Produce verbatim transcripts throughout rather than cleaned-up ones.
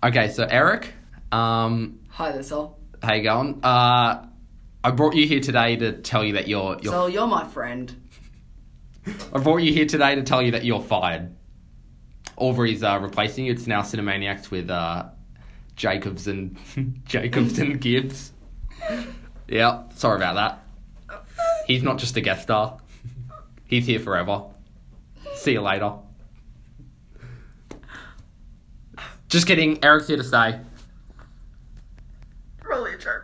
Okay, so Eric, um, Hi there, Sol. how you going? Uh, I brought you here today to tell you that you're... you're Sol, you're my friend. I brought you here today to tell you that you're fired. Aubrey's uh, replacing you. It's now Cinemaniacs with uh, Jacobs and Jacobs and Gibbs. Yeah, sorry about that. He's not just a guest star. He's here forever. See you later. Just kidding. Eric's here to stay. Really a jerk.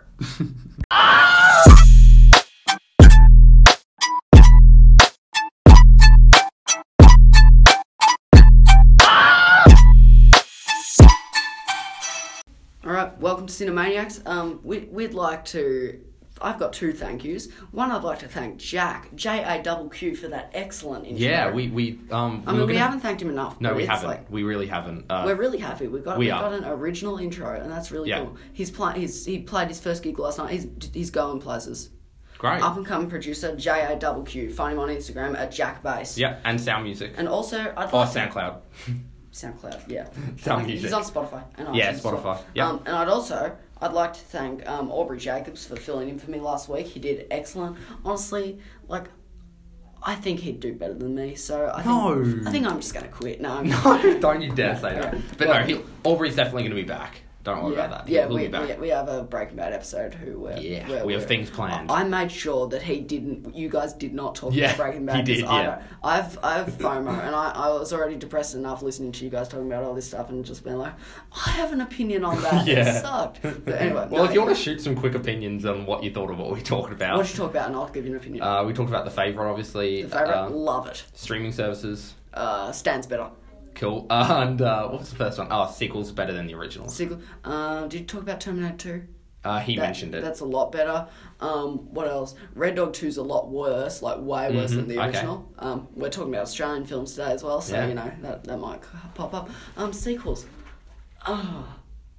Alright, welcome to Cinemaniacs. Um, we, we'd like to... I've got two thank yous. One, I'd like to thank Jack, J A Q Q, for that excellent intro. Yeah, we... we um. I we mean, we gonna... haven't thanked him enough. No, we it's haven't. Like, we really haven't. Uh, we're really happy. We've got, we we've are. got an original intro, and that's really yeah. cool. He's, play, he's He played his first gig last night. He's, he's going places. Great. Up and coming producer, J A Q Q. Find him on Instagram at Jack Bass. Yeah, and Sound Music. And also, I'd Oh, like SoundCloud. SoundCloud, yeah. Sound He's Music. on Spotify. And Yeah, iTunes Spotify. as well. Yeah. Um, and I'd also, I'd like to thank um, Aubrey Jacobs for filling in for me last week. He did excellent. Honestly, like, I think he'd do better than me. So I think, No. I think I'm just gonna quit. No, No, don't you dare say Okay. that. But Well, no, he, Aubrey's definitely going to be back. Don't worry yeah, about that. yeah, He'll we, be back. we we have a Breaking Bad episode who we're, Yeah, we're, we have we're- things planned. I made sure that he didn't. You guys did not talk Yeah, about Breaking Bad. he did, 'cause I yeah. don't- I've I've FOMO, and I, I was already depressed enough listening to you guys talking about all this stuff and just being like, I have an opinion on that. Yeah. It sucked. But anyway, Well, no, if you want to shoot some quick opinions on what you thought of what we talked about. what did you talk about, and I'll give you an opinion. Uh, we talked about The Favourite, obviously. the favorite, um, love it. streaming services. Uh, stands better. Cool. Uh, and uh, what was the first one? Oh, sequels better than the original. Sequel. Uh, did you talk about Terminator Two? Uh, he That- mentioned it. That's a lot better. Um, what else? Red Dog two's a lot worse, like way worse Mhm, than the okay. original. Um, we're talking about Australian films today as well, so Yeah. you know that that might pop up. Um, sequels. Ah.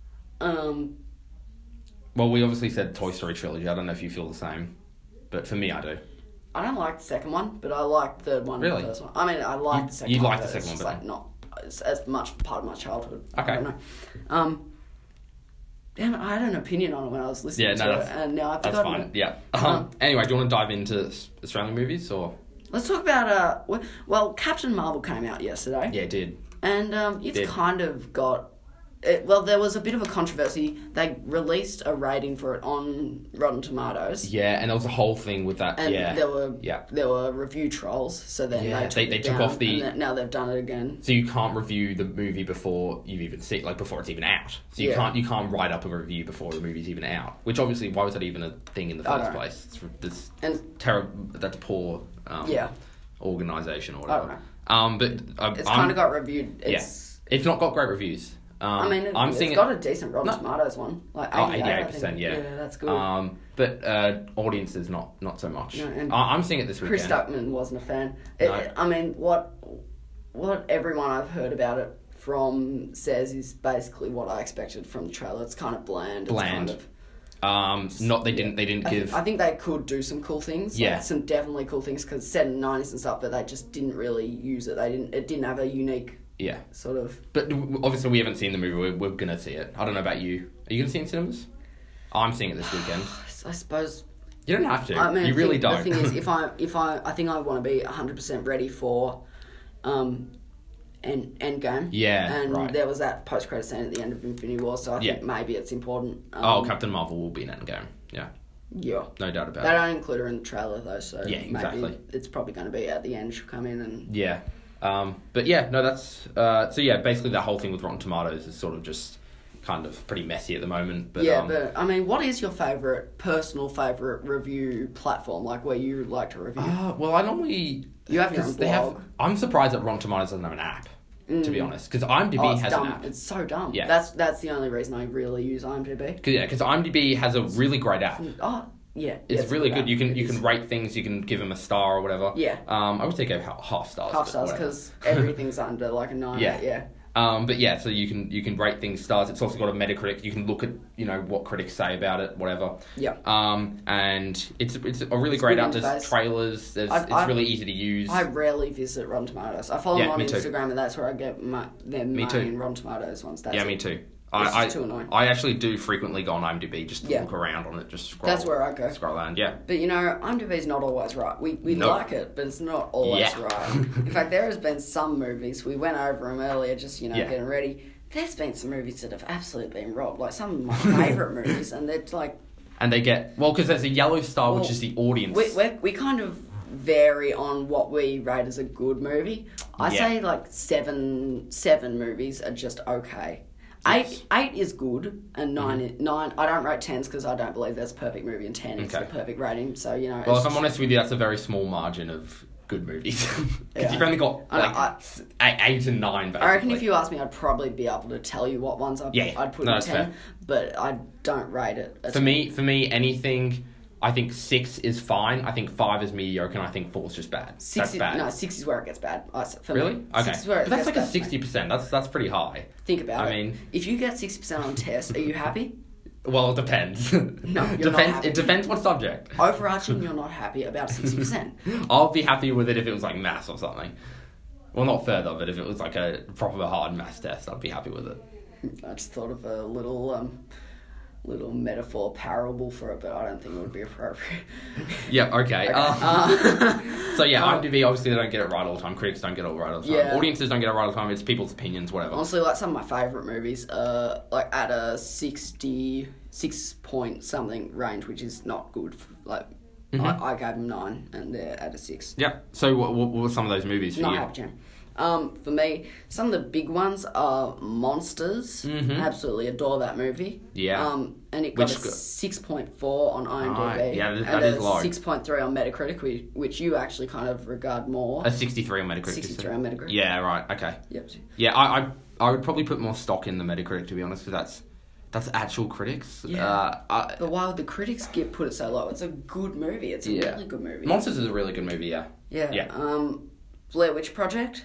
Um. Well, we obviously said Toy Story trilogy. I don't know if you feel the same, but for me, I do. I don't like the second one, but I like the third one. Really? And the first one. I mean, I like You- the second you one. like the but second it's one just, better? like not as, as much part of my childhood. Okay. I don't know. Um. Damn it, I had an opinion on it when I was listening Yeah, no, to it, that's- and now I've That's forgotten fine. it. Yeah. Um, Um, anyway, do you want to dive into s- Australian movies or? Let's talk about uh. wh- Well, Captain Marvel came out yesterday. Yeah, it did. And um, it's Did. kind of got... It, well, there was a bit of a controversy. They released a rating for it on Rotten Tomatoes. Yeah, and there was a whole thing with that. And yeah. there were Yeah. there were review trolls, so then Yeah, they took, they- it they took down, off the- and then- now they've done it again. So you can't review the movie before you've even seen, like before it's even out. So you Yeah. can't you can't write up a review before the movie's even out. Which obviously, why was that even a thing in the I first don't know. place? It's, it's And terrible. That's poor. Um, Yeah. Organisation or I whatever. don't know. Um, but uh, It's I'm- kind of got reviewed. It's, It's not got great reviews. Um, I mean, it, I'm it's seeing got it, a decent Rotten No. Tomatoes one, like Oh, eighty-eight, I eighty-eight percent, think. yeah. Yeah, that's good. Um, but uh, audiences not not so much. No, and I, I'm seeing it this Chris weekend. Stuckman wasn't a fan. It, No. it- I mean, what what everyone I've heard about it from says is basically what I expected from the trailer. It's kind of bland. Bland. It's kind of, Um, not they didn't they didn't I, give. think, I think they could do some cool things. Yeah. Like some definitely cool things because it's set in the nineties and stuff, but they just didn't really use it. They didn't. It didn't have a unique yeah, sort of. but w- obviously we haven't seen the movie. We're, we're gonna see it. I don't know about you. Are you gonna see it in cinemas? I'm seeing it this weekend. I suppose. You don't have to. I mean, you the really thing, don't. The thing is, if I if I I think I want to be one hundred percent ready for, um, end Endgame. Yeah, and right. there was that post credit scene at the end of Infinity War, so I Yeah. think maybe it's important. Um, oh, Captain Marvel will be in Endgame. Yeah, Yeah. no doubt about They it. don't include her in the trailer though, so Yeah, maybe exactly. it's probably going to be at the end. She'll come in and Yeah. Um, but yeah, no, that's uh, so yeah. Basically, the whole thing with Rotten Tomatoes is sort of just kind of pretty messy at the moment. But yeah, um, but I mean, what is your favorite personal favorite review platform? Like where you like to review? Uh, well, I normally You have your 'cause own they have. blog. I'm surprised that Rotten Tomatoes doesn't have an app. To be honest, because IMDb oh, it's has dumb. an app. It's so dumb. Yeah. That's that's the only reason I really use IMDb. Cause, yeah, because IMDb has a really great app. Oh, yeah. It's yeah, really a good. app. You can It you is. can rate things. You can give them a star or whatever. Yeah. Um, I would say go half, half stars. half but stars whatever. because everything's under like a nine. Yeah. Yeah. Um, but yeah, so you can you can rate things stars. It's also got a Metacritic. You can look at you know what critics say about it, whatever. Yeah. Um, and it's it's a really It's great good app. There's interface. trailers. There's I- it's I- really easy to use. I rarely visit Rotten Tomatoes. I follow Yeah, them on me too. Instagram, and that's where I get my their Me main too. Rotten Tomatoes ones. That's yeah, it. me too. I, It's I, just too annoying. I actually do frequently go on IMDb just to Yeah. look around on it, just scroll. That's where I go. Scroll around, yeah. But you know, IMDb's not always right. We we Nope. like it, but it's not always Yeah. right. In fact, there has been some movies, we went over them earlier, just, you know, Yeah. getting ready. There's been some movies that have absolutely been robbed. Like some of my favourite movies, and they're like... And they get... Well, because there's a yellow star, Well, which is the audience. We, we we kind of vary on what we rate as a good movie. I Yeah. say like seven seven movies are just okay. Yes. Eight eight is good, and nine mm. nine. I don't rate tens because I don't believe there's a perfect movie, and ten is Okay. the perfect rating. So you know. Well, it's if I'm just- honest with you, that's a very small margin of good movies. Because Yeah. you've only got I know, like I- s- eight, eight and nine, basically. I reckon if you asked me, I'd probably be able to tell you what ones I'd, Yeah, I'd put no, in that's ten, fair. but I don't rate it. As For me, for me, anything... I think six is fine. I think five is mediocre, and I think four is just bad. six That's is, bad. No, six is where it gets bad. I s- For Really? Me. Okay. Six is where it But that's gets like a bad for me. sixty percent. That's that's pretty high. Think about I it. mean- if you get sixty percent on tests, are you happy? Well, it depends. No, you're not depends. happy. It depends what subject. Overarching, you're not happy about sixty percent. I'll be happy with it if it was like maths or something. Well, not further, but if it was like a proper hard maths test, I'd be happy with it. I just thought of a little um, little metaphor parable for it, but I don't think it would be appropriate. Yeah, okay. Okay. Uh, Uh, so yeah, um, IMDb, obviously they don't get it right all the time. Critics don't get it right all the time. Yeah. Audiences don't get it right all the time. It's people's opinions, whatever. honestly, like some of my favourite movies, uh, like at a sixty six point something range, which is not good. For, like Mhm. I, I gave them nine, and they're at a six. Yeah. So what, what were some of those movies for Not you? Happy Jam. Um, for me, some of the big ones are Monsters. Mhm. Absolutely adore that movie. Yeah. Um, and it got Which a go- six point four on IMDb. Right, yeah, that- and that is a low. six point three on Metacritic, which, which you actually kind of regard more. A sixty-three on Metacritic. sixty-three on Metacritic. Yeah. Right. Okay. Yep. Yeah, I, I I would probably put more stock in the Metacritic, to be honest, because that's that's actual critics. Yeah. Uh, I, But why would the critics get put it so low? It's a good movie. It's a Yeah. really good movie. Monsters is a really good movie. Yeah. Yeah. Yeah. Um, Blair Witch Project.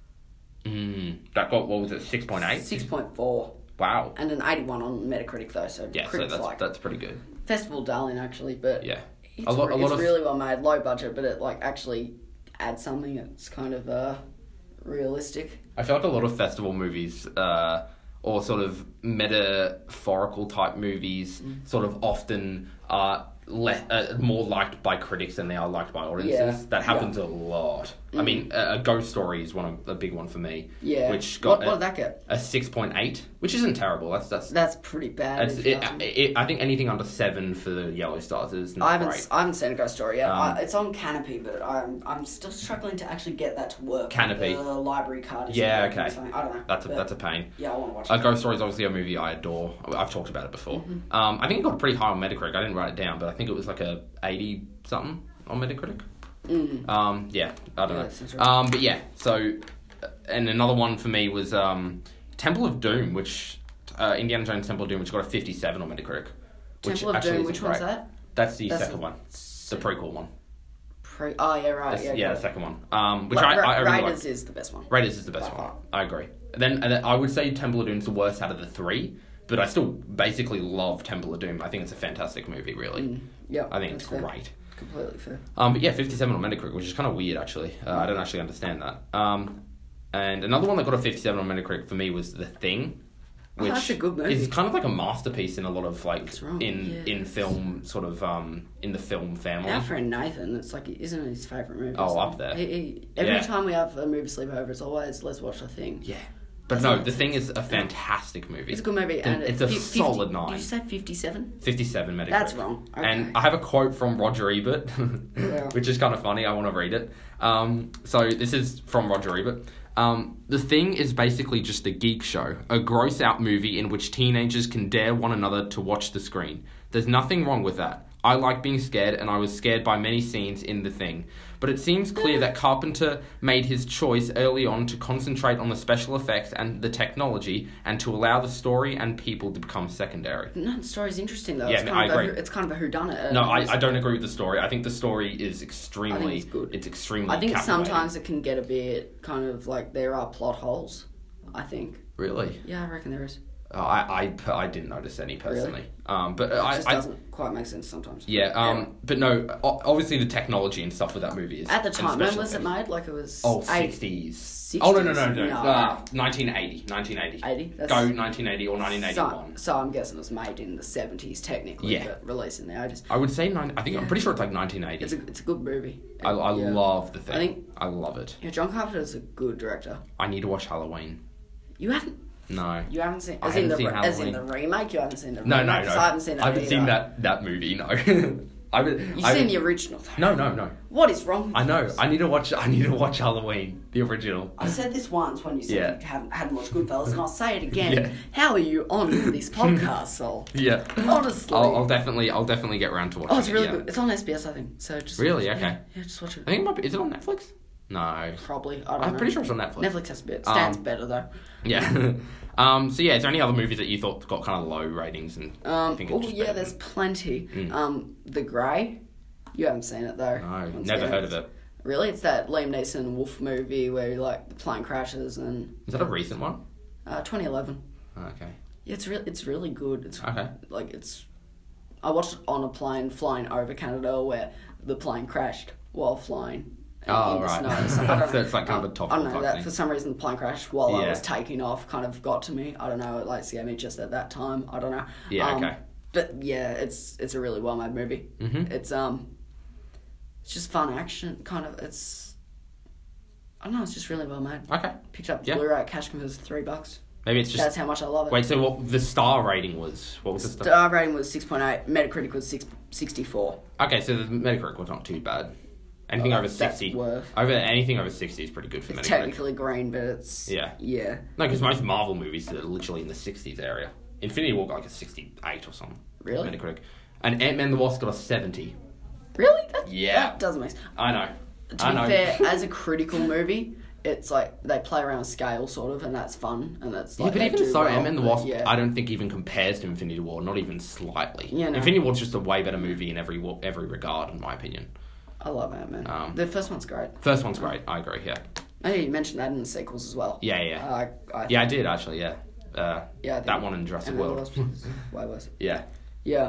Mm, that got what was it? Six point eight. Six point four. Wow. And an eighty-one on Metacritic though, so Yeah. So critics that's like that's pretty good. Festival Darling actually, but Yeah. it's, A lot- a it's lot of- really well made, low budget, but it like actually adds something that's kind of uh, realistic. I feel like a lot of festival movies, uh, or sort of metaphorical type movies, Mm. sort of often are le- uh, more liked by critics than they are liked by audiences. Yeah. That happens a lot. I Mm. mean, a, a Ghost Story is one of a big one for me. Yeah. Which got what, what did that get? a six point eight, which isn't terrible. That's that's. That's pretty bad. It's, if you it, ask me. it, I think anything under seven for the Yellow Stars is not I haven't great. I haven't seen a Ghost Story yet. Um, I, it's on Canopy, but I'm I'm still struggling to actually get that to work. Canopy. The library card. Isn't Yeah, working, okay. so I don't know. That's a, but that's a pain. yeah, I want to watch A it. Ghost Story is obviously a movie I adore. I've talked about it before. Mm-hmm. Um, I think it got pretty high on Metacritic. I didn't write it down, but I think it was like a eighty something on Metacritic. Mm. Um, yeah, I don't Yeah, know. that sounds right. Um, but yeah, so uh, and another one for me was um, Temple of Doom, which uh, Indiana Jones Temple of Doom, which got a fifty-seven on Metacritic. Which Temple of actually Doom. isn't Which one's great. that? That's the That's second the- one, the prequel one. Pre- oh yeah, right. That's- Yeah, yeah, got the it. second one. Um, which Ra- I, Ra- I really Raiders like. is the best one. Raiders is the best By one. far. I agree. Then, and then I would say Temple of Doom is the worst out of the three, but I still basically love Temple of Doom. I think it's a fantastic movie, really. Mm. Yeah, I think that's it's fair. great. Completely fair. Um, but yeah, fifty-seven on Metacritic, which is kind of weird, actually. Uh, I don't actually understand that. Um, and another one that got a fifty-seven on Metacritic for me was The Thing, Oh, which that's a good movie. is kind of like a masterpiece in a lot of like That's right, in yeah. in film sort of um in the film family. Our friend Nathan, it's like, isn't it his favourite movie? Oh, up there. He, he, every Yeah. time we have a movie sleepover, it's always, let's watch The Thing. Yeah, but That's no, nice. The Thing is a fantastic movie. It's a good movie. And It's a fi- fifty solid nine. Did you say fifty-seven? fifty-seven Metacritic. That's wrong. Okay. And I have a quote from Roger Ebert, Yeah. which is kind of funny. I want to read it. Um, so this is from Roger Ebert. Um, the Thing is basically just a geek show, a gross out movie in which teenagers can dare one another to watch the screen. There's nothing wrong with that. I like being scared, and I was scared by many scenes in The Thing. But it seems clear that Carpenter made his choice early on to concentrate on the special effects and the technology, and to allow the story and people to become secondary. No, the story's interesting though. Yeah, it's no, kind I of agree. A, it's kind of a whodunit. No, Uh, I, it's- I don't agree with the story. I think the story is extremely... I think it's good. It's extremely I think captivating. sometimes it can get a bit kind of like there are plot holes. I think. Really? Yeah, I reckon there is. Uh, I, I I didn't notice any personally. Really? Um, but It I, just I doesn't quite make sense sometimes. yeah. Um, Anyway. but no. o- Obviously, the technology and stuff with that movie is At the and time, when special was it effects. made? Like it was Oh, eight- sixties. Oh no no no no. No. Uh, nineteen eighty. nineteen eighty. eighty? That's- Go nineteen eighty or nineteen So, eighty-one. so I'm guessing it was made in the seventies technically, Yeah. but released in the eighties. I would say nine. I think I'm pretty sure it's like nineteen eighty. It's a it's a good movie. I, I Yeah. love the thing. I think- I love it. Yeah, John Carpenter's a good director. I need to watch Halloween. You haven't No. you haven't seen I as in haven't the seen re- as in the Halloween. remake. You haven't seen the No, remake. no, no. 'Cause I haven't seen that. I haven't seen either. that, that movie, no. I haven't, You've I seen haven't- the original. No, no, no. What is wrong? With I know. this? I need to watch. I need to watch Halloween, the original. I said this once when you said Yeah. you haven't hadn't watched Goodfellas, and I'll say it again. Yeah. How are you on this podcast, Sol? Yeah. Honestly. I'll, I'll definitely. I'll definitely get around to watching Oh, it's really it. Yeah. good. It's on S B S, I think. So just Really? yeah, Okay. Yeah, just watch it. I think it might be. Is it on Netflix? No. Probably. I don't I'm know. pretty sure it's on Netflix. Netflix has a bit. Stands Um, better though. Yeah. um. So yeah, is there any other movies that you thought got kind of low ratings and? Um. think it's Oh just yeah, better there's than- plenty. Mm. Um. The Grey. You haven't seen it though. No, Once never again, heard of it's- it. Really, it's that Liam Neeson wolf movie where like the plane crashes and. Is that a recent one? Uh, twenty eleven. Okay. Yeah, it's really it's really good. It's Okay. like it's. I watched it on a plane flying over Canada where the plane crashed while flying. Oh, in the right. snow. So, I don't So know. it's like kind of a Um, topical I don't know type that thing. for some reason the plane crash while I Yeah. was taking off kind of got to me. I don't know. It like scared me just at that time. I don't know. Yeah, Um, okay. But yeah, it's it's a really well made movie. Mhm. It's um, it's just fun action kind of. It's I don't know. It's just really well made. Okay. Picked up the Yeah. Blu-ray at cash converters for three bucks. Maybe it's just. That's how much I love it. Wait. So what? The star rating was? What was the star? Star rating was six point eight. Metacritic was six sixty-four. Okay, so the Metacritic was not too bad. Anything Oh, over that's- that's sixty. worth. Over anything over sixty is pretty good for It's Metacritic. technically green, but it's Yeah. yeah. No, because most Marvel movies are literally in the sixties area. Infinity War got like a sixty-eight or something. Really? Metacritic. And Ant-Man and the Wasp got a seventy. Really? That, Yeah. That doesn't make sense. I know. To I be know. fair, as a critical movie, it's like they play around with scale, sort of, and that's fun, and that's like yeah, but they even do so, well, Ant-Man and the but Wasp, yeah. I don't think even compares to Infinity War, not even slightly. Yeah, no. Infinity War's just a way better movie in every wa- every regard, in my opinion. I love Ant-Man. Um, the first one's great. First one's great. I agree. Yeah. Oh, yeah, you mentioned that in the sequels as well. Yeah, yeah. Uh, I, I Yeah, I did actually. Yeah. Uh, Yeah, I think that one in Jurassic Ant-Man World. and the Wasp is way worse. Yeah. Yeah.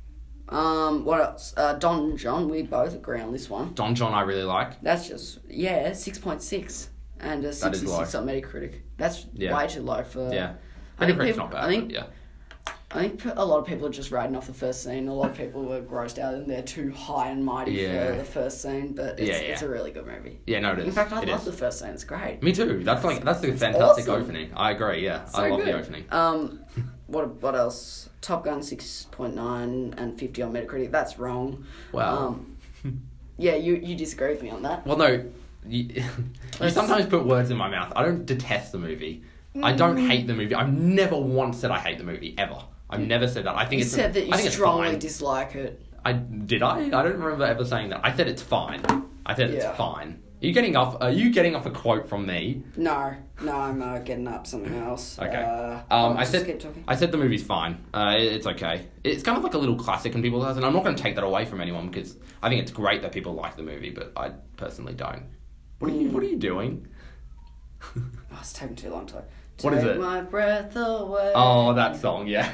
Um. What else? Uh, Don and John. We both agree on this one. Don John, I really like. That's just yeah, six point six and a is sixty-six low. on Metacritic. That's Yeah. way too low for. Yeah. I think Metacritic's people- not bad. I think but yeah. I think a lot of people are just writing off the first scene. A lot of people were grossed out and they're too high and mighty Yeah. for the first scene, but it's, Yeah, yeah. it's a really good movie. Yeah, no, it is. In fact, I It love is. the first scene. It's great. Me too. That's like that's the fantastic awesome. opening. I agree. Yeah, So I love good. the opening. Um, what what else? Top Gun six point nine and fifty on Metacritic. That's wrong. Wow. Um, yeah, you you disagree with me on that. Well, no, you, you Let's- sometimes put words in my mouth. I don't detest the movie. I don't Mm. hate the movie. I've never once said I hate the movie ever. I've never said that. I think You it's. said that you I think it's strongly fine. dislike it. I did I? I don't remember ever saying that. I said it's fine. I said Yeah. it's fine. Are you getting off? Are you getting off a quote from me? No, no, I'm uh, getting up something else. Okay. Uh, Um, I'll I just said keep talking. I said the movie's fine. Uh, it- it's okay. It's kind of like a little classic in people's eyes, and I'm not going to take that away from anyone because I think it's great that people like the movie, but I personally don't. What are you What are you doing? Oh, it's taking too long to. What is Take it? my breath away. Oh, that song, yeah.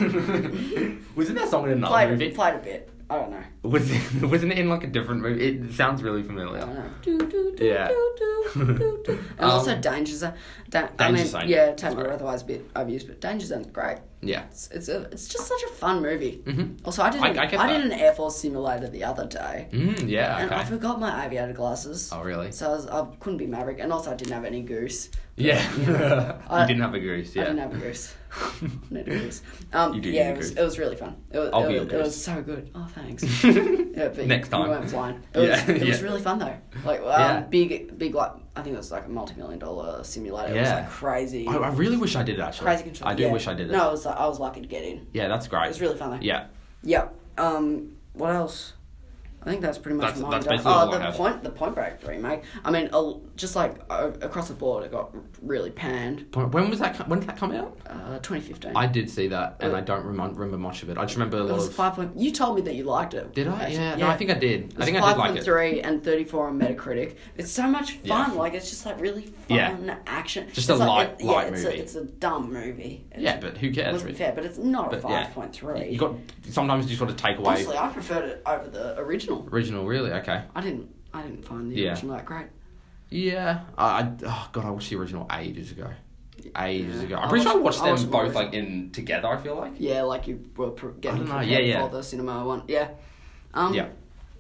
Wasn't that song in another played, movie? Played a bit. I don't know. Was it, wasn't it in like a different movie? It sounds really I familiar. don't know. Do, do, do, Yeah. do, do, do, do. And Um, also Danger Zone. Da- I Danger mean, Zone, yeah, yeah, Take My it's Breath Away is a bit overused, but Danger Zone's great. Yeah. It's it's, a, it's just such a fun movie. Mhm. Also, I did I- an, I I, get did that. an Air Force simulator the other day, Mm, yeah. and I Okay. forgot my aviator glasses. Oh, really? So I, was, I couldn't be Maverick, and also I didn't have any goose. Yeah. You know, I- you didn't have a goose. I Yeah. didn't have a goose. Need a goose. Um, You do yeah, need a it was, goose. it was really fun. It was, I'll it, be was, your it goose. was so good. Oh, thanks. Yeah, but Next time. we weren't flying. It was, Yeah, it was yeah. really fun though. Like um, Yeah. big, big like I think it was like a multi-million dollar simulator. It was Yeah. like crazy, I, I really wish I did it actually. crazy control. I do yeah. wish I did it. No, it was like, I was lucky to get in. Yeah, that's great. It was really fun though. Yeah. Yeah. Um. What else? I I think that's pretty much That's- mine. that's done. basically oh, all I the have. point, the Point Break remake. I mean, uh, just like uh, across the board, it got really panned. When was that? co- When did that come out? Uh, twenty fifteen. I did see that, and Uh, I don't remem- remember much of it. I just remember a It lot was of. five point. You told me that you liked it. Did I? actually. Yeah, no, I think I did. It I think I five did like point it. three and thirty-four on Metacritic. It's so much fun. Yeah. Like it's just like really fun Yeah. action. Just It's a like, light- it- light yeah, it's movie. A, it's a dumb movie. It Yeah, but who cares? wasn't really? fair, but it's not a But, yeah. five point three. You got sometimes you just got to take away Honestly, I preferred it over the original. original. Really? Okay. I didn't. I didn't find the Yeah. original that great. Yeah. I, I oh god, I watched the original ages ago. Ages Yeah. ago. I I'm pretty sure I watched- watched I them watched the both original. like in together. I feel like. Yeah, like you were pr- getting I don't know, prepared yeah, yeah. for the cinema one. Yeah. Um, Yeah.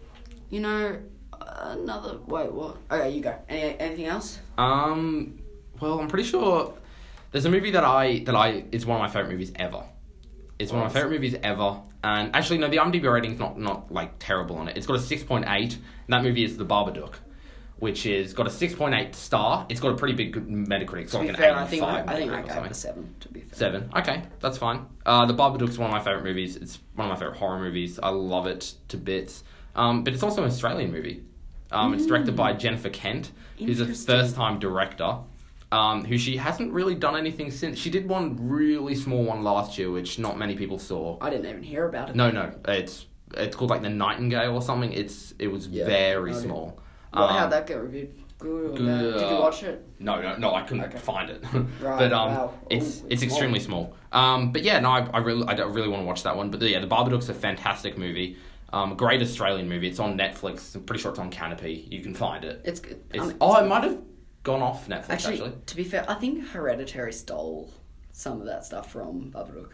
You know, another. Wait, what? Okay, you go. Any, anything else? Um. Well, I'm pretty sure there's a movie that I that I it's one of my favorite movies ever. It's one of my favorite movies ever. And actually, no, the IMDb rating's not not like terrible on it. It's got a six point eight. And that movie is The Babadook, which is got a six point eight star. It's got a pretty big Metacritic. It's To got be like fair, an I think I, eighty-five I think I Metacritic or gave it something. a seven. To be fair. Seven. Okay, that's fine. Uh, the Babadook's one of my favourite movies. It's one of my favourite horror movies. I love it to bits. Um, but it's also an Australian movie. Um, It's directed by Jennifer Kent, who's a Interesting. first-time director, um, who she hasn't really done anything since. She did one really small one last year, which not many people saw. I didn't even hear about it. No, no, it's it's called like The Nightingale or something. It's It was Yeah, very okay. small. Well, Um, how'd that get reviewed? Good or good, bad? Did you uh, watch it? No, no, no, I couldn't Okay. find it. Right, but um, wow. it's Ooh, it's it's extremely small. Um, but yeah, no, I, I really I don't really want to watch that one. But yeah, The Babadook's a fantastic movie. Um, great Australian movie. It's on Netflix. I'm pretty sure it's on Canopy. You can find it. It's good. It's, I mean, oh, it might have gone off Netflix actually, actually. to be fair, I think Hereditary stole some of that stuff from Babadook.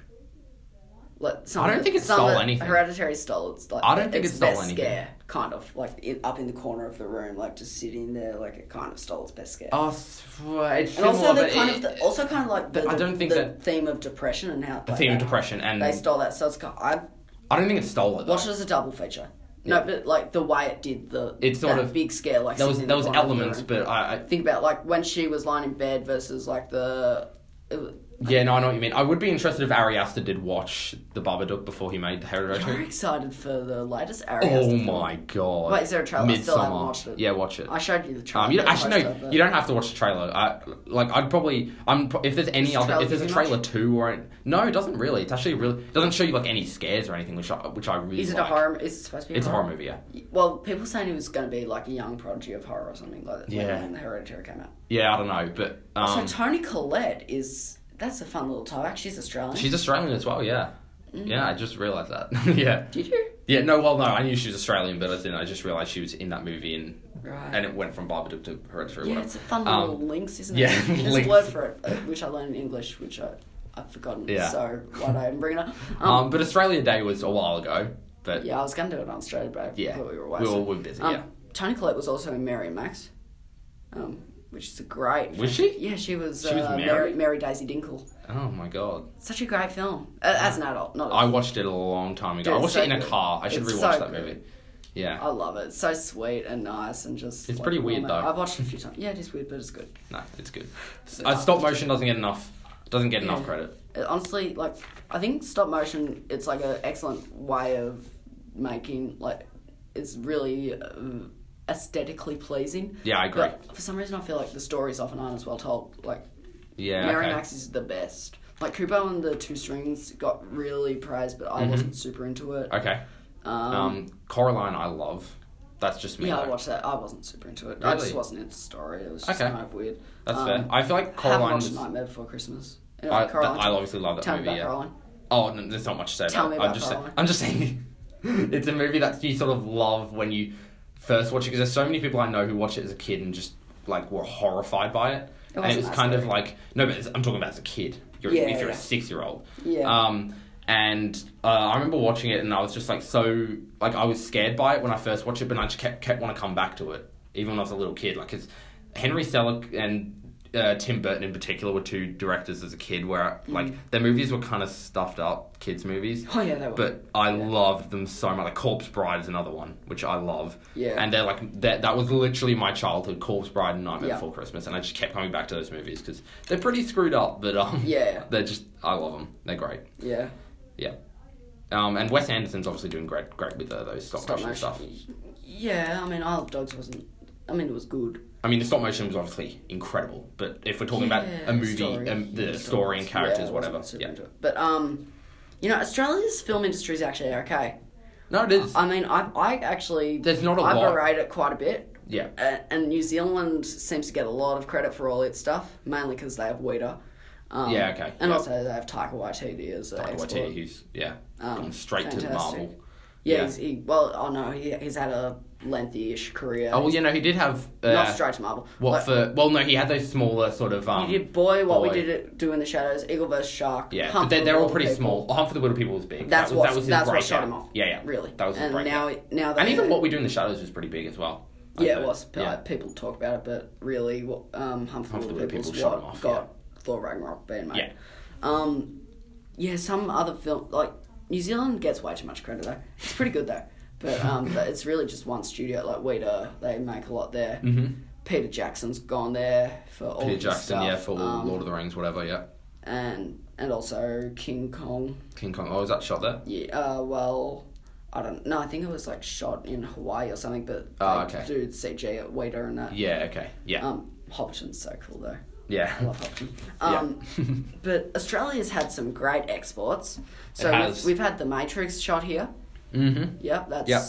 Like, some I don't of think it some stole of anything. Hereditary stole. It's like I don't think its it stole best anything. Scare, kind of like in, up in the corner of the room, like just sitting there, like it kind of stole its best scare. Oh, s- well, it's and also similar, the but kind it- of the, also kind of like the, but I the- don't think the that- theme of depression and how the like, theme of they- depression and they stole that. So it's kind I I don't think it stole it. Though. watched it as a double feature. Yeah. No, but like the way it did the It's sort that of- big scare, like There was sitting in there the was corner of the elements, room. but I, I Think about like when she was lying in bed versus like the. It was, yeah, no, I know what you mean. I would be interested if Ari Aster did watch The Babadook before he made the I'm very Hereditary. excited for the latest Ari Oh Aster film. my god! Wait, is there a trailer? I still haven't Midsommar. watched it. Yeah, watch it. I showed you the trailer. Um, you don't, the actually no, poster, but- you don't have to watch the trailer. I, like I'd probably, I'm pro- if there's any the other, trailer if there's a give you trailer much? two or an- no, it doesn't really. It's actually really it doesn't show you like any scares or anything, which I, which I really Is it like. a horror? Is it supposed to be? It's a horror movie, yeah. Well, people saying it was going to be like a young prodigy of horror or something like that. Yeah. When the Hereditary came out. Yeah, I don't know, but um, so Toni Collette is that's a fun little tie. She's Australian. she's Australian as well. Yeah, Mm. yeah. I just realized that. yeah, Did you? yeah. No, well, no, I knew she was Australian, but I didn't. I just realized she was in that movie and Right. and it went from Babadook to Hereditary. Yeah, whatever. it's a fun Um, little links, isn't yeah, it? There's links. a word for it, uh, which I learned in English, which I, I've forgotten. Yeah. So why don't I even bring it up? Um, but Australia Day was a while ago. But yeah, I was going to do it on Australia, but I yeah, thought we were away. we so- were, we were busy. Um, yeah. Toni Collette was also in Mary and Max, um, which is a great. Was film. she? Yeah, she was. She was uh, Mary? Mary, Mary Daisy Dinkle. Oh my god. Such a great film uh, as an adult. Not. I watched it a long time ago. Dude, I watched so it in a good. car. I should It's rewatch so that good. movie. Yeah. I love it. It's so sweet and nice and just. It's like, pretty weird, well, though. I've watched it a few times. Yeah, it is weird, but it's good. No, it's good. Uh, stop motion doesn't get enough. Doesn't get enough Yeah. credit. It- honestly, like I think stop motion. It's like an excellent way of making like it's really uh, aesthetically pleasing. Yeah, I agree. But for some reason, I feel like the stories often aren't as well told. Like Yeah. Mary okay. Max is the best. Like Kubo and the Two Strings got really praised, but I Mhm. wasn't super into it. Okay. Um, Um, Coraline, I love. That's just me. yeah, I though. watched that. I wasn't super into it. I just Really? wasn't into the story. It was just Okay. kind of weird. That's Um, fair. I feel like I haven't Coraline watched was. Nightmare Before Christmas. Anyway, I, Coraline, I obviously love that tell movie. me about yeah. Coraline. Oh, no, there's not much to say Tell about me it. about I'm just saying, Coraline. I'm just saying it's a movie that you sort of love when you first watch it because there's so many people I know who watched it as a kid and just like were horrified by it. It and wasn't it was that kind of scary. like no, but it's, I'm talking about as a kid. You're, Yeah, if you're yeah. a six year old. Yeah. Um, and uh, I remember watching it and I was just like so like I was scared by it when I first watched it, but I just kept kept want to come back to it even when I was a little kid. Like it's Henry Selick and uh, Tim Burton in particular were two directors as a kid where like Mm. their movies were kind of stuffed up kids movies. Oh yeah, they were. But I Yeah. loved them so much. Like Corpse Bride is another one, which I love. Yeah. And they're like that. That was literally my childhood. Corpse Bride and Nightmare Yeah. Before Christmas, and I just kept coming back to those movies because they're pretty screwed up, but um, Yeah. they're just I love them. They're great. Yeah. Yeah. Um, and Wes Anderson's obviously doing great, great with uh, those stop, Stop motion, motion. stuff. Yeah, I mean, Isle of Dogs wasn't. I mean, it was good. I mean, the stop motion was obviously incredible, but if we're talking Yeah, about a movie, story. um, the Yeah, story and characters, yeah, I whatever. wasn't super Yeah. into it. But um, you know, Australia's film industry is actually okay. No, it is. I mean, I I actually There's not a I lot. berate it quite a bit. Yeah. Uh, and New Zealand seems to get a lot of credit for all its stuff, mainly because they have Weta. Um, Yeah, okay. And Yeah. also they have Taika Waititi as an Taika export. Waititi, who's yeah, Um, gone straight to fantastic. Marvel. Yeah, Yeah. He's, he well, oh no, he he's had a lengthy-ish career. Oh well, you know, he did have uh, Not straight to Marvel. what Like, for? Well, no, he had those smaller sort of. Um, he did Boy, What Boy. We Did It, Do in the Shadows, Eagle versus Shark. Yeah, Hunt but they're, for they're the all Wilder pretty People. small. Hunt for the Wilder People was big. That's that was, what that was his that's what breakout. shot him off. Yeah, yeah, Really. That was his and breakout. now now that And even What We Do in the Shadows was pretty big as well. yeah, Like, it was. Yeah. Uh, people talk about it, but really, what um, Hunt for Hunt the for the Wilder People People's shot what him off, got Thor Ragnarok being made. Yeah. Um, yeah, some other film like New Zealand gets way too much credit though. It's pretty good though, but um, but it's really just one studio. Like Weta, they make a lot there. Mm-hmm. Peter Jackson's gone there for all Peter his Jackson, stuff. yeah, for um, Lord of the Rings, whatever. Yeah. and and also King Kong. King Kong. Oh, was that shot there? Yeah, uh, well, I don't know. I think it was like shot in Hawaii or something, but Oh, they okay. do C G at Weta and that. Yeah. Okay. Yeah. Um, Hobbiton's so cool though. yeah. I love Hobbiton. Um, but Australia's had some great exports. So It we've, has. we've had the Matrix shot here. Mm-hmm. Yep, that's Yep.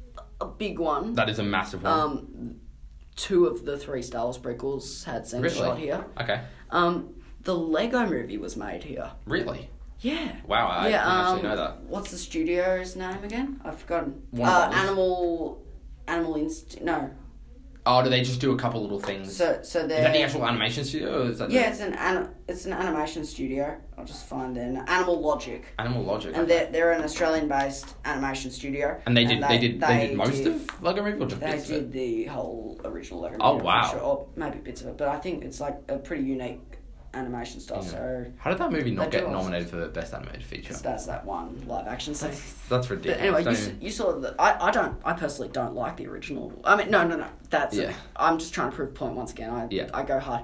a big one. That is a massive one. Um, two of the three Star Wars prequels had scenes Really? shot here. Okay. Um, the Lego Movie was made here. Really? Yeah. Wow, I yeah, didn't actually um, know that. What's the studio's name again? I've forgotten. Warner uh, Brothers. Animal, Animal Inst. No. Oh, do they just do a couple little things? So, so is they're. that the actual animation studio, or is that Yeah, the it's an an, it's an animation studio. I'll just find it. Animal Logic. Animal Logic? And okay. they're they're an Australian-based animation studio. And they did they, did they, they did most did- of Lego Movie or just They bits of did it? the whole original Lego Movie. Oh, I'm pretty wow. Sure, or maybe bits of it, but I think it's like a pretty unique animation style. Yeah. So How did that movie not They do get awesome. nominated for best animated feature? it does that one live action scene. That's, that's ridiculous. But anyway, you, Don't s- even- you saw that. I, I don't. I personally don't like the original. I mean, no, no, no. That's. Yeah. I'm just trying to prove a point once again. I Yeah. I go hard.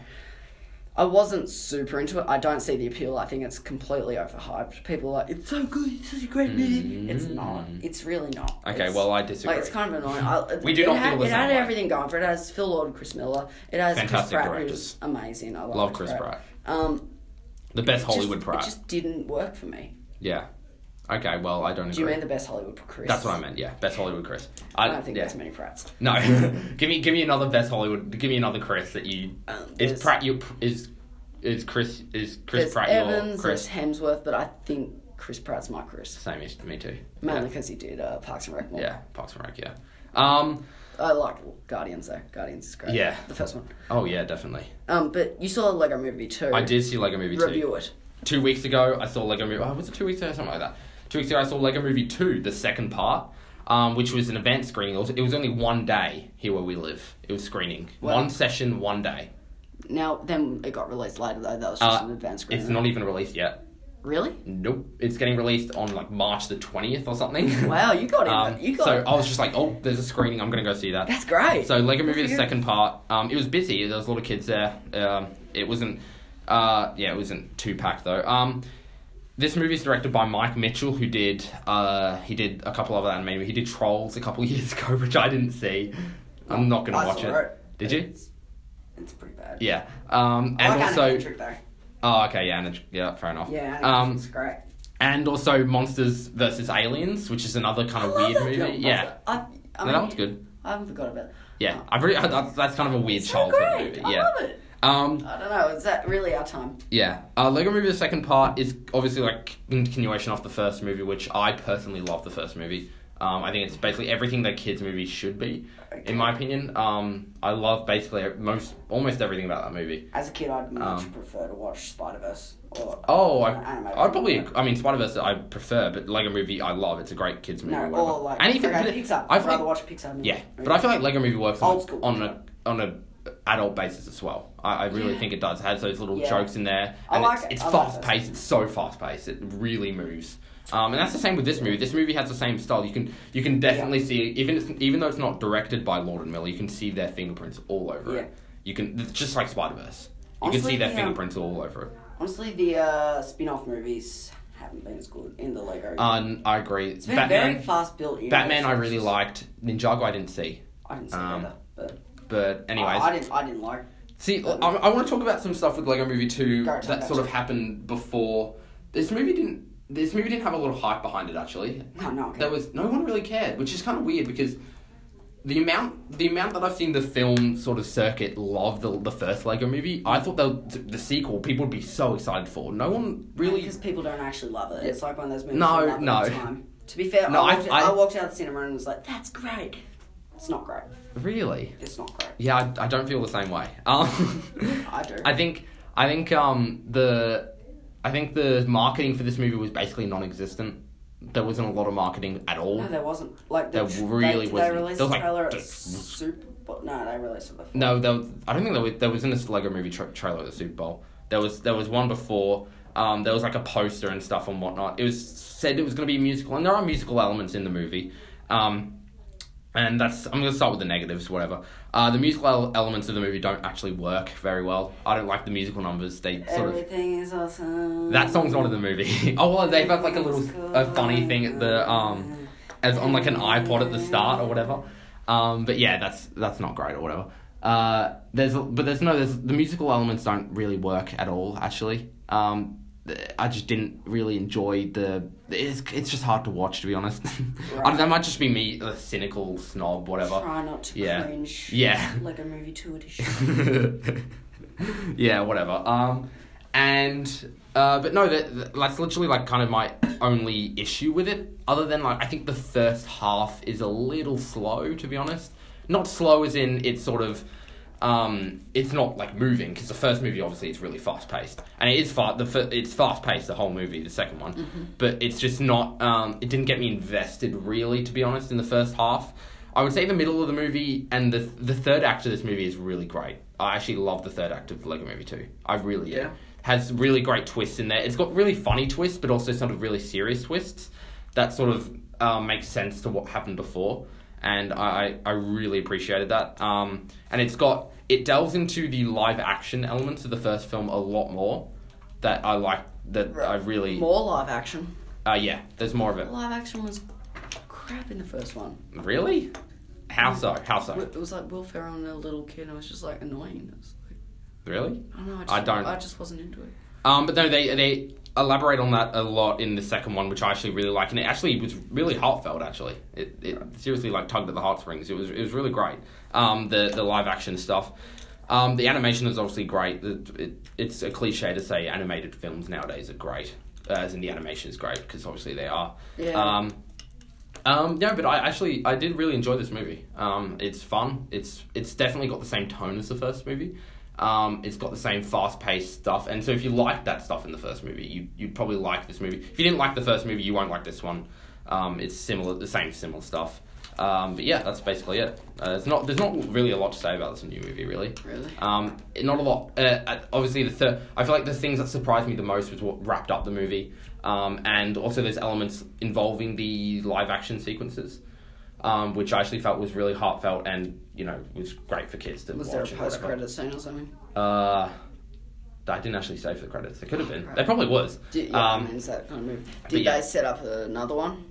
I wasn't super into it. I don't see the appeal. I think it's completely overhyped. People are like, it's so good. It's such a great movie. It's not. It's really not. Mm. Okay, It's- well, I disagree. Like, it's kind of annoying. I, We do it not had, feel the It had same way. everything going for it. It has Phil Lord and Chris Miller. It has Fantastic Chris Pratt, directors. who's amazing. I love, Love Chris Pratt. Um, The best it just- Hollywood Pratt. It just didn't work for me. Yeah. Okay, well, I don't agree. Do you mean the best Hollywood Chris? That's what I meant, yeah. Best Hollywood Chris. I don't think yeah. there's many Pratts. No. give me give me another best Hollywood. Give me another Chris that you... Um, is there's- Pratt your... Is, is Chris... Is Chris There's Pratt Evans, your Chris? there's Hemsworth, but I think Chris Pratt's my Chris. Same as me too. Mainly Yeah. because he did uh, Parks and Rec more. Yeah, Parks and Rec, yeah. Um, I like Guardians though. Guardians is great. Yeah. The first one. oh, yeah, definitely. Um, but you saw Lego Movie too. I did see Lego Movie two. Review it. Two weeks ago, I saw Lego Movie... Oh, was it two weeks ago? Something like that. Two weeks ago, I saw Lego Movie two, the second part, um, which was an event screening. It was, it was only one day here where we live. It was screening. Wow. One session, one day. Now, then it got released later though. That was just Uh, an advanced screening. It's not even released yet. Really? Nope. It's getting released on like March the twentieth or something. Wow, you got it. Um, you got so it. I was just like, oh, there's a screening. I'm going to go see that. That's great. So Lego Movie, Good the for you. second part, um, it was busy. There was a lot of kids there. Um, it wasn't, uh, yeah, it wasn't too packed though. Um, this movie is directed by Mike Mitchell, who did, uh, he did a couple of other animated. He did Trolls a couple of years ago, which I didn't see. I'm not going I to watch saw it. Did you? It's, it's pretty bad. Yeah. Um, I and like also, Anna Kendrick though. oh, okay, yeah, and, yeah, fair enough. Yeah, Anna Um, Kendrick's great. and also Monsters versus Aliens, which is another kind of I love weird that movie. film. Yeah. I, I No, mean, that one's good. I haven't forgot about it. Yeah, Oh. I've really, that's, that's kind of a weird It's so childhood great. movie. I Yeah. love it. Um, I don't know. Is that really our time? yeah. Uh, Lego Movie, the second part, is obviously like continuation of the first movie, which I personally love the first movie. Um, I think it's basically everything that kids' movies should be, Okay. in my opinion. Um, I love basically most, almost everything about that movie. As a kid, I'd much Um, prefer to watch Spider Verse. Or Oh, I, an animated I'd probably, film. I mean, Spider-Verse I prefer, but Lego Movie I love. It's a great kids' movie. No, or whatever. or like and even, okay, but it- Pixar. I I'd feel rather like, watch a Pixar movie. yeah, but I feel like Lego Movie works Old on, school on Pixar. a on a adult basis as well. I, I really Yeah. think it does. It has those little Yeah. jokes in there, I and like it's, it. it's I like fast it. paced. It's so fast paced. It really moves. Um, and that's the same with this movie. This movie has the same style. You can you can definitely Yeah. see even it's, even though it's not directed by Lord and Miller, you can see their fingerprints all over Yeah. it. You can it's just like Spider Verse. You Honestly, can see their the, um, fingerprints all over it. Honestly, the uh, spin-off movies haven't been as good in the Lego. Uh, I agree. It's been Batman, very fast built. Batman, I really liked. Ninjago, I didn't see. I didn't see um, it either, but But anyways, I, I didn't. I didn't like. see, I, I want to talk about some stuff with Lego Movie Two Go, that go, sort go. of happened before. This movie didn't. This movie didn't have a lot of hype behind it. Actually, No, no. Okay. there was no one really cared, which is kind of weird because the amount the amount that I've seen the film sort of circuit love the the first Lego Movie, I thought the the sequel people would be so excited for. No one really. Because people don't actually love it. It's like one of those movies. No, you love no. All the time. To be fair, No, I, I- walked, I- I walked out of the cinema and was like, "That's great." It's not great. Really. It's not great. Yeah, I, I don't feel the same way. Um, I do. I think I think um the I think the marketing for this movie was basically non-existent. There wasn't a lot of marketing at all. No, there wasn't. Like the, There really they, wasn't. They released There was a like- trailer at there- Super Bowl. No, they released it before. No, there was, I don't think there was, there wasn't a Lego Movie tra- trailer at the Super Bowl. There was there was one before. Um, there was like a poster and stuff and whatnot. It was said it was going to be a musical, and there are musical elements in the movie. Um, and that's I'm going to start with the negatives, whatever. Uh, the musical el- elements of the movie don't actually work very well. I don't like the musical numbers. They sort of Everything is awesome. that song's not in the movie. Oh well, they've got like a little a funny thing at the um, as on like an iPod at the start or whatever. Um, but yeah, that's that's not great or whatever. Uh, there's but there's no there's the musical elements don't really work at all actually. Um, I just didn't really enjoy the. It's it's just hard to watch to be honest. Right. I, that might just be me, a cynical snob, whatever. Try not to Yeah. cringe. Yeah. Like a movie two edition. Yeah, whatever. Um, and uh, but no, that, that- that's literally like kind of my only issue with it. Other than like, I think the first half is a little slow, to be honest. Not slow as in it's sort of, um, it's not like moving because the first movie obviously is really fast paced and it is fast. The fir- it's fast paced the whole movie, the second one, Mm-hmm. but it's just not. Um, it didn't get me invested really, to be honest, in the first half. I would say the middle of the movie and the the third act of this movie is really great. I actually love the third act of Lego Movie two. I really do. Yeah. Has really great twists in there. It's got really funny twists, but also sort of really serious twists that sort of um, make sense to what happened before. And I, I really appreciated that. Um, and it's got it delves into the live action elements of the first film a lot more. That I like. That I really. More live action. Uh, yeah, there's more of it. Live action was crap in the first one. Really? How so? How so? It was like Will Ferrell and a little kid, and it was just like annoying. It was like, Really? I don't know. I, just, I don't- I just wasn't into it. Um, but no, they they elaborate on that a lot in the second one, which I actually really like, and it actually was really heartfelt. Actually, it it seriously like tugged at the heartstrings. It was it was really great. Um, the the live action stuff. Um, the animation is obviously great. It, it, it's a cliche to say animated films nowadays are great, uh, as in the animation is great because obviously they are. Yeah. Um, um, no, but I actually I did really enjoy this movie. Um, it's fun. It's it's definitely got the same tone as the first movie. Um, it's got the same fast-paced stuff, and so if you liked that stuff in the first movie, you you'd probably like this movie. If you didn't like the first movie, you won't like this one. Um, it's similar, the same similar stuff. Um, but yeah, that's basically it. Uh, it's not there's not really a lot to say about this new movie, really. Really? Um, not a lot. Uh, obviously, the third. I feel like the things that surprised me the most was what wrapped up the movie, um, and also there's elements involving the live action sequences, um, which I actually felt was really heartfelt and you know was great for kids to Was watch. there a and whatever. post-credit scene or something? Uh, I didn't actually save for the credits. There could have been. There probably was. Did, yeah, um, I mean, it's that kind of movie. but Did yeah. they set up another one?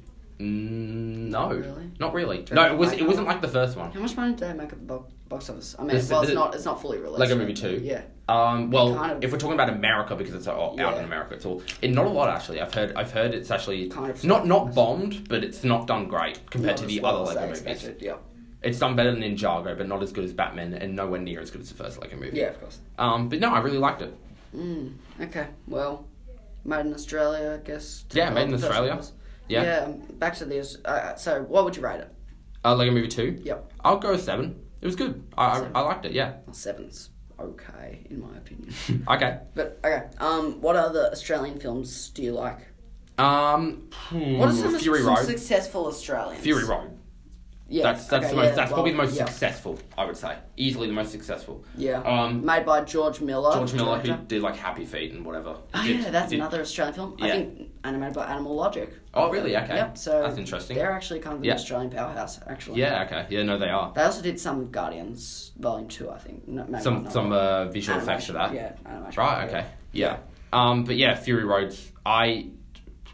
mm, no, Really? not really. Do you No, reckon it was. like- It wasn't like the first one. How much money did they make at the bo- box office? I mean, This- well, it's the- not. It's not fully released. Lego yet, Movie but two? Yeah. Um, well, Kind of- if we're talking about America, because it's all out in Yeah. America, it's all it, not a lot actually. I've heard. I've heard it's actually Kind of not not nice. bombed, but it's not done great compared Not to as the well other as Lego they movies. expected, Yeah. It's done better than Ninjago, but not as good as Batman, and nowhere near as good as the first Lego movie. Yeah, of course. Um, but no, I really liked it. Mm, okay. Well, made in Australia, I guess. Yeah, made in the first Australia. one was. Yeah. Yeah. um, Back to this. Uh, so, what would you rate it? Uh, Lego Movie two. Yep. I'll go with seven. It was good. I I, Seven. I liked it. Yeah. Well, seven's okay, in my opinion. Okay. But okay. Um, what other Australian films do you like? Um, What are some, Fury some Road. successful Australians? Fury Road. Yeah. That's that's okay, the most. yeah, that's well, probably the most yeah. successful. I would say easily the most successful. Yeah. Um, Made by George Miller. George Miller, who director. did like Happy Feet and whatever. Oh He did- yeah, that's he did- another Australian film. I Yeah. think animated by Animal Logic. Oh really? Okay. Yep. So that's interesting. They're actually kind of an Yeah. Australian powerhouse, actually. Yeah. Okay. Yeah. No, they are. They also did some Guardians Volume Two, I think. No, maybe Some not. some uh, visual effects for that. Yeah, animation. Right. Okay. Yeah. Um. But yeah, Fury Road. I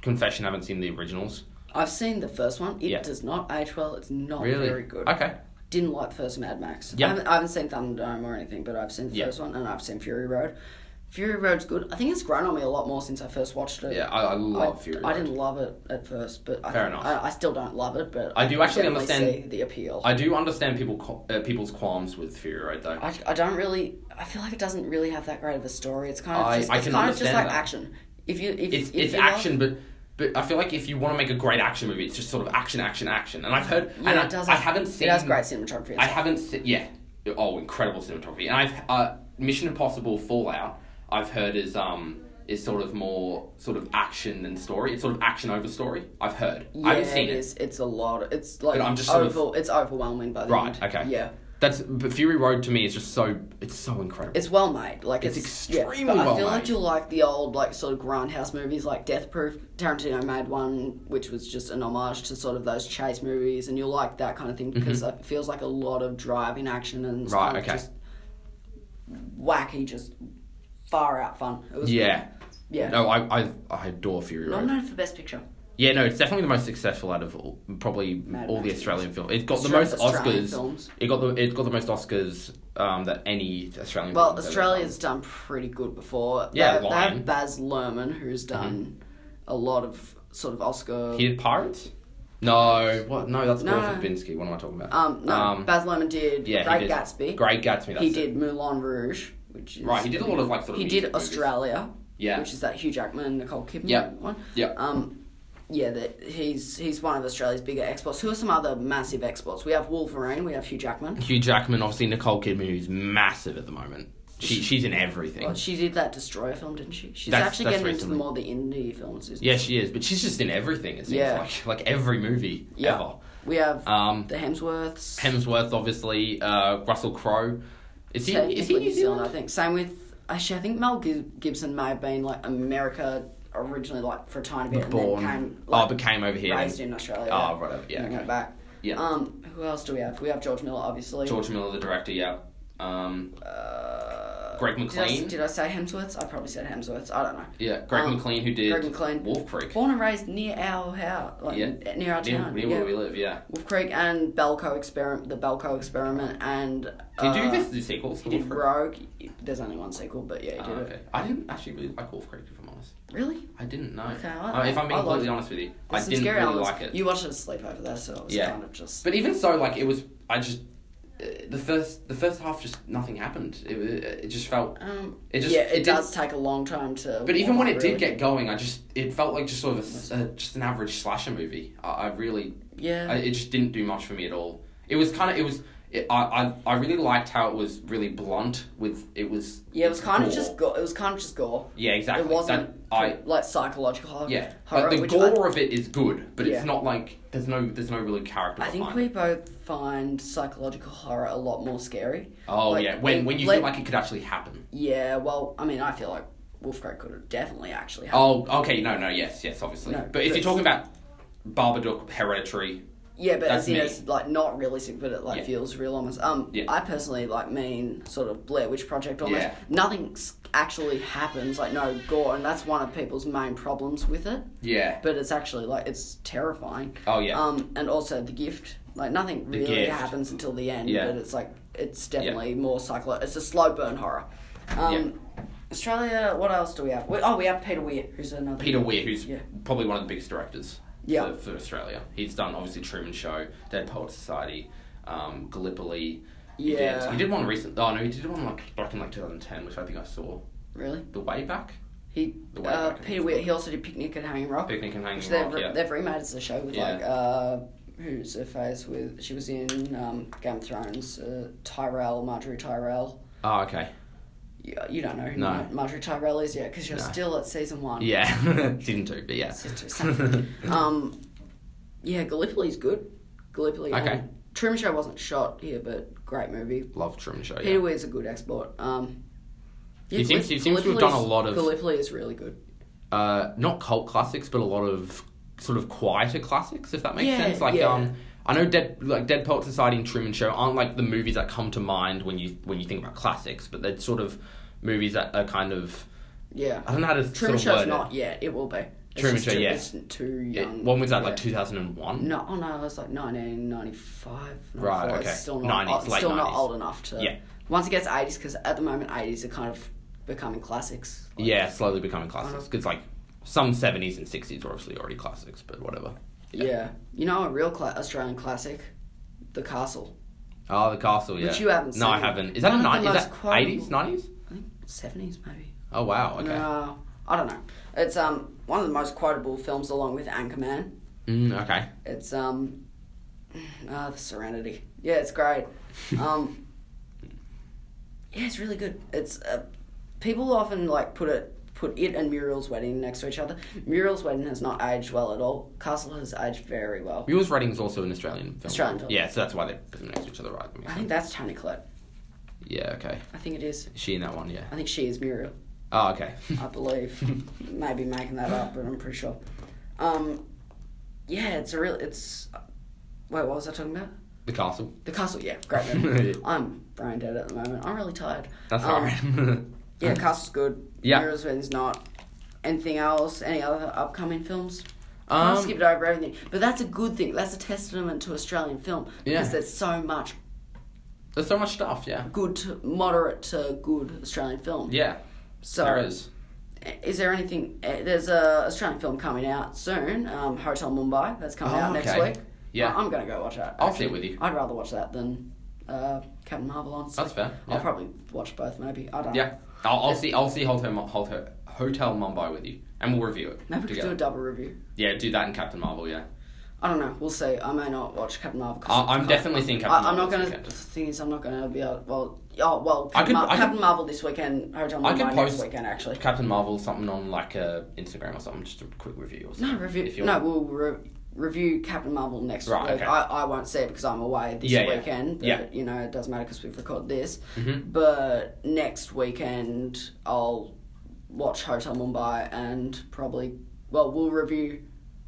confession, I haven't seen the originals. I've seen the first one. It Yeah. does not age well. It's not Really? very good. Okay. Didn't like the first Mad Max. Yeah. I haven't, I haven't seen Thunderdome or anything, but I've seen the Yeah. first one, and I've seen Fury Road. Fury Road's good. I think it's grown on me a lot more since I first watched it. Yeah, I, I love I, Fury I Road. didn't love it at first, but I, Fair think- enough. I, I still don't love it, but I do actually definitely understand- see the appeal. I do understand people qu- uh, people's qualms with Fury Road, though. I, I don't really. I feel like it doesn't really have that great of a story. It's kind of I- just, I it's can kind of just understand like that. action. If you if It's if it's you love- action, but but I feel like if you want to make a great action movie, it's just sort of action, action, action. And I've heard, yeah, and it I, does. I have- haven't seen. It has great cinematography. as I well. haven't seen. Yeah. Oh, incredible cinematography. And I've uh, Mission Impossible Fallout. I've heard is um is sort of more sort of action and story. It's sort of action over story. I've heard. Yeah, I haven't seen it it. is. It's a lot. It's like But I'm just sort of- over, it's overwhelming by the Right, end. okay. Yeah. That's but Fury Road to me is just so it's so incredible. It's well made. Like It's it's, extremely yeah, but well I feel made. like you'll like the old like sort of grindhouse movies like Death Proof. Tarantino made one which was just an homage to sort of those chase movies, and you'll like that kind of thing because it feels like a lot of driving action and it's Mm-hmm. Right, kind of okay. just wacky, just far out fun. It was yeah. good. Yeah. No, I I I adore Fury Road. Nominated for Best Picture. Yeah, no, it's definitely the most successful out of all, probably Mad all the Max Australian films. It's got the Austra- most Australian Oscars. films. It got the it got the most Oscars um, that any Australian. Well, film has ever Australia's done pretty good before. Yeah, they, they Lion. have Baz Luhrmann, who's done a lot of sort of Oscar. done. He did Pirates. No, what? No, that's No. Gore Verbinski. What am I talking about? Um, no, Um, Baz Luhrmann did yeah, Great he did. Gatsby. Great Gatsby. That's he it. did Moulin Rouge, which is Right, he did a lot of like sort of. He music did movies. Australia, Yeah. which is that Hugh Jackman, Nicole Kidman Yeah. one. Yeah. Um, yeah, that he's he's one of Australia's bigger exports. Who are some other massive exports? We have Wolverine. We have Hugh Jackman. Hugh Jackman, obviously Nicole Kidman, who's massive at the moment. She she's in everything. Well, she did that Destroyer film, didn't she? She's That's- actually that's getting recently. into more the indie films. Isn't Yeah, she? she is, but she's just in everything. It seems Yeah. like like every movie Yeah. ever. We have Um, the Hemsworths. Hemsworth, obviously. Uh, Russell Crowe. Is he? Is he Technically New Zealand? I think. Same with actually, I think Mel Gib- Gibson may have been like America originally, like for a tiny bit, Born. and then came oh, like, became over here. raised then. in Australia. Oh, right. Yeah. and then Okay. went back. Yeah. Um, who else do we have? We have George Miller, obviously. George Miller, the director. Yeah. Um, Uh, Greg Did I, McLean. did I say Hemsworths? I probably said Hemsworths. I don't know. yeah. Greg Um, McLean, who did Greg McLean. Wolf Creek. Born and raised near our house, like Yeah. near our Near, town. near yeah. where we live. Yeah. Wolf Creek and Belko experiment, the Belko experiment, and Did uh, you do this? The sequels? He to did Wolf Creek? Rogue. There's only one sequel, but yeah, he did Oh, it. okay. I didn't actually really like Wolf Creek, if I'm honest. Really? I didn't know. Okay, I- Uh, if I'm being I liked completely it. honest with you, I There's some didn't scary really elements. like it. You watched it asleep over there, so it was Yeah. kind of just. But even so, like it was, I just uh, the first the first half just nothing happened. It was- it just felt. um, It just yeah, it it, did- does take a long time to. But even warm when up, it did really. get going, I just it felt like just sort of a s uh, just an average slasher movie. I, I really, Yeah. I, it just didn't do much for me at all. It was kind of it was. It, I, I I really liked how it was really blunt with it was. yeah, it was kind of gore. just gore. It was kind of just gore. Yeah, exactly. It wasn't That, I like psychological horror. yeah, horror, like the which gore of it is good, but Yeah. it's not like there's no there's no really character. I, I think behind we it. both find psychological horror a lot more scary. Oh like, yeah, when it- when you let- feel like it could actually happen. Yeah, well, I mean, I feel like Wolf Creek could have definitely actually happened. Oh, okay, no, no, yes, yes, obviously. No, but if but- you're talking about Babadook, Hereditary, Yeah, but That's as in me. it's like not realistic, but it like Yeah. feels real almost. Um, Yeah. I personally like mean sort of Blair Witch Project almost. Yeah. Nothing s- actually happens, like no gore, and that's one of people's main problems with it. yeah. But it's actually like it's terrifying. Oh yeah. Um, and also The Gift, like nothing The really Gift. happens until the end. Yeah. But it's like it's definitely more psycho. It's a slow burn horror. Um, Australia. What else do we have? We, oh, we have Peter Weir, who's another Peter Weir, who's Yeah. probably one of the biggest directors Yeah. for, for Australia. He's done obviously Truman Show, Dead Poets Society, um, Gallipoli. He Yeah. Did, he did one recent. Oh no, he did one like back in like twenty ten, which I think I saw. Really? The Way Back, He The Way uh, Back, I think Peter it's Weir. called. He also did Picnic at Hanging Rock. Picnic and Hanging Which Rock. they've, Yeah. they've remade as a show with Yeah. like uh, who's her face with she was in um, Game of Thrones, uh, Tyrell, Marjorie Tyrell. Oh okay. You, you don't know who No. Mar- Marjorie Tyrell is yet because you're No. still at season one. Yeah, season two, but yeah. Season two, same. um, yeah, Gallipoli's good. Gallipoli. Okay. Um, Truman Show wasn't shot here, but great movie. Love Truman Show. Peter Yeah. Weir's a good export. Um, He seems- he seems to have done a lot of- Gallipoli is really good. Uh, not cult classics, but a lot of sort of quieter classics, if that makes Yeah, sense. Like, yeah. um, I know Dead like Dead Poet Society and Truman Show aren't like the movies that come to mind when you when you think about classics, but they're sort of movies that are kind of Yeah. I don't know how to Truman sort of Show's word not it. yet. It will be. It's Truman just Show, too, yeah. It's too Yeah, young. when was that, yeah. like two thousand one? No, oh no, it was like nineteen ninety-five. Right, ninety-four. okay. It's still not, nineties, old, late still not nineties. old enough to... Yeah. Once it gets eighties, because at the moment eighties are kind of becoming classics. Like, Yeah, slowly becoming classics. Uh-huh. Because, like, some seventies and sixties are obviously already classics, but whatever. Yeah. You know a real cla- Australian classic? The Castle. Oh, The Castle, yeah. Which you haven't No, I seen. haven't. Is that One a of the ni- is most that quotable- eighties, nineties? I think seventies maybe. Oh, wow, okay. No, I don't know. It's um one of the most quotable films along with Anchorman. Mm, okay. It's um uh, The Serenity. Yeah, it's great. Um Yeah, it's really good. It's uh, people often like put it put it and Muriel's Wedding next to each other. Muriel's Wedding has not aged well at all. Castle has aged very well. Mule's Wedding is also an Australian film. Australian film. Yeah, so that's why they put them next to each other, right? I think that's Toni Collette. Yeah, okay. I think it is. Is she in that one? Yeah. I think she is Muriel. Oh, okay. I believe. Maybe making that up, but I'm pretty sure. Um, yeah, it's a real. It's. Wait, what was I talking about? The Castle. The Castle. Yeah, great movie. I'm brain dead at the moment. I'm really tired. That's Um, alright. Yeah, Castle's good. Yeah. Muriel's Wedding's not. Anything else? Any other upcoming films? Um, I skipped over everything, but that's a good thing. That's a testament to Australian film because Yeah. there's so much There's so much stuff, yeah. good, to, moderate to good Australian film. Yeah. So, there is. is there anything? Uh, there's a Australian film coming out soon, um, Hotel Mumbai. That's coming Oh, out next okay. week. Yeah. I- I'm gonna go watch that. I'll actually. see it with you. I'd rather watch that than uh, Captain Marvel. Honestly, That's fair. I'll Yeah. probably watch both. Maybe I don't. Yeah. know. I'll, I'll It's- see. I'll see Hotel Mo- Hotel Hotel Mumbai with you, and we'll review it. Maybe we could together. do a double review. Yeah, do that in Captain Marvel. Yeah. I don't know. We'll see. I may not watch Captain Marvel. 'cause I- it's I'm kind- definitely seeing Captain I, I'm not Marvel gonna. this weekend. The thing is, I'm not gonna be able. Well, oh well. I Captain, could- Mar- I could- Captain Marvel this weekend. Hotel I Mumbai could next post weekend. Actually, Captain Marvel something on like uh, Instagram or something, just a quick review or something. no review. if you No, want. we'll re- review Captain Marvel next Right, week. okay. I, I won't see it because I'm away this Yeah, yeah. weekend. But, Yeah. You know, it doesn't matter because we've recorded this. Mhm. But next weekend, I'll watch Hotel Mumbai and probably. Well, we'll review.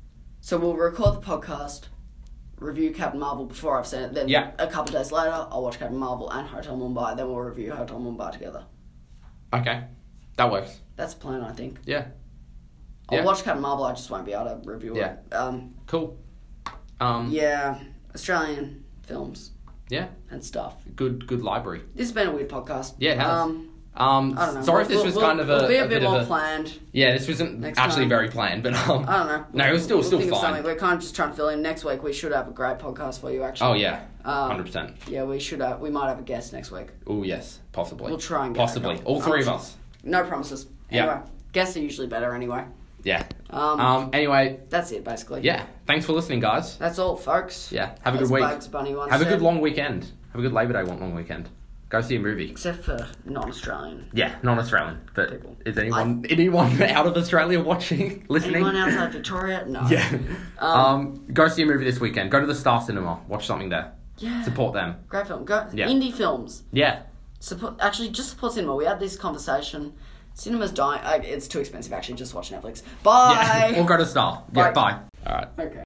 So we'll record the podcast. Review Captain Marvel before I've seen it. Then Yeah. a couple of days later, I'll watch Captain Marvel and Hotel Mumbai. Then we'll review Hotel Mumbai together. Okay, that works. That's the plan, I think. Yeah. I'll Yeah. watch Captain Marvel. I just won't be able to review Yeah. it. Um, Cool. Um, yeah, Australian films Yeah. and stuff. Good. Good library. This has been a weird podcast. Yeah, it has. Um, Um, I don't know. sorry if this We'll- was we'll- kind of a, we'll be a, a bit, bit more of a. planned. Yeah, this wasn't Next actually time. very planned, but um. I don't know. No, it was still We'll still think of fine. something. We're kind of just trying to fill in. Next week we should have a great podcast for you. Actually. Oh yeah, Um, hundred percent. Yeah, we should. Have, we might have a guest next week. Oh yes, possibly. We'll try and get possibly a couple. all three I'm of sure. us. No promises. Yeah. Anyway, guests are usually better anyway. Yeah. Um, Um. Anyway, that's it basically. yeah. Thanks for listening, guys. That's all, folks. Yeah. Have a As good week. Bugs Bunny once Have a said. good long weekend. Have a good Labor Day long weekend. Go see a movie. Except for non-Australian. Yeah, non-Australian. But People. is anyone anyone out of Australia watching, listening? Anyone outside Victoria? No. Yeah. Um, Um, go see a movie this weekend. Go to the Star Cinema. Watch something there. Yeah. Support them. Great film. Go Yeah. indie films. Yeah. Support. Actually, just support cinema. We had this conversation. Cinema's dying. Uh, it's too expensive. Actually, just watch Netflix. Bye. Yeah. or go to Star. Yeah. Bye. Bye. All right. Okay.